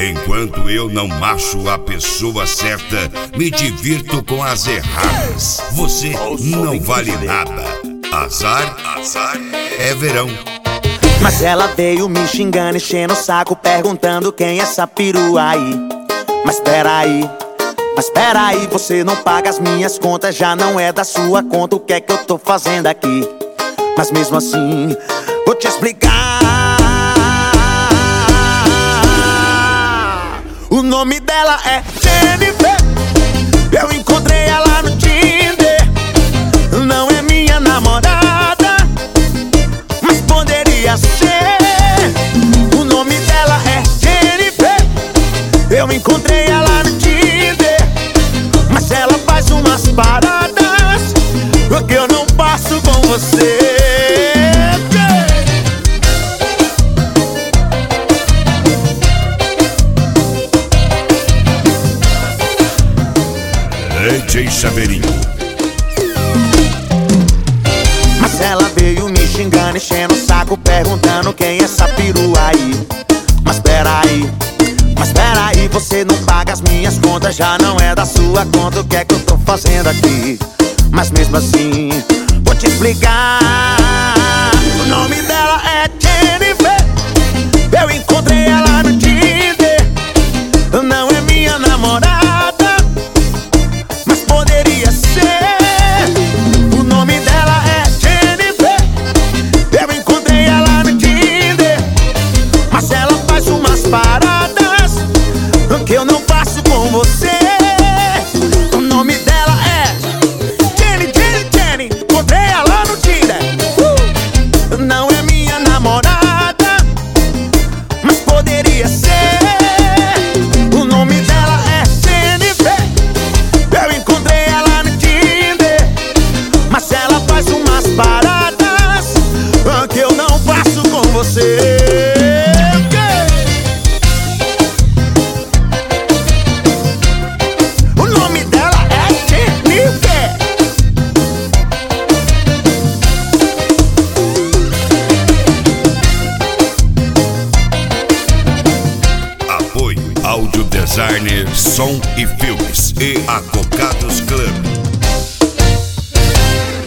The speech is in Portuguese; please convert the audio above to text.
Enquanto eu não macho a pessoa certa, me divirto com as erradas. Você não vale nada. Azar é verão. Mas ela veio me xingando, enchendo o saco, perguntando quem é essa perua aí. Mas peraí, você não paga as minhas contas, já não é da sua conta, o que é que eu tô fazendo aqui? Mas mesmo assim, vou te explicar. O nome dela é Jennifer, eu encontrei ela no Tinder. Não é minha namorada, mas poderia ser. O nome dela é Jennifer, eu encontrei ela no Tinder. Mas ela faz umas paradas que eu não passo com você. DJ Chaveirinho. Mas ela veio me xingando, enchendo o saco, perguntando quem é essa perua aí. Mas peraí, você não paga as minhas contas, já não é da sua conta, o que é que eu tô fazendo aqui? Mas mesmo assim, vou te explicar. O nome dela é Jennifer, eu encontrei ela no Tinder. Não é minha namorada, mas poderia ser. O nome dela é Jennifer, eu encontrei ela no Tinder. Mas ela faz umas paradas que eu não faço com você. O nome dela é Jenny, encontrei ela no Tinder. Não é minha namorada, mas poderia ser. O nome dela é Jennifer, eu encontrei ela no Tinder. Mas ela faz umas paradas que eu não faço com você. Áudio Designer, som e filmes e Acocados Club.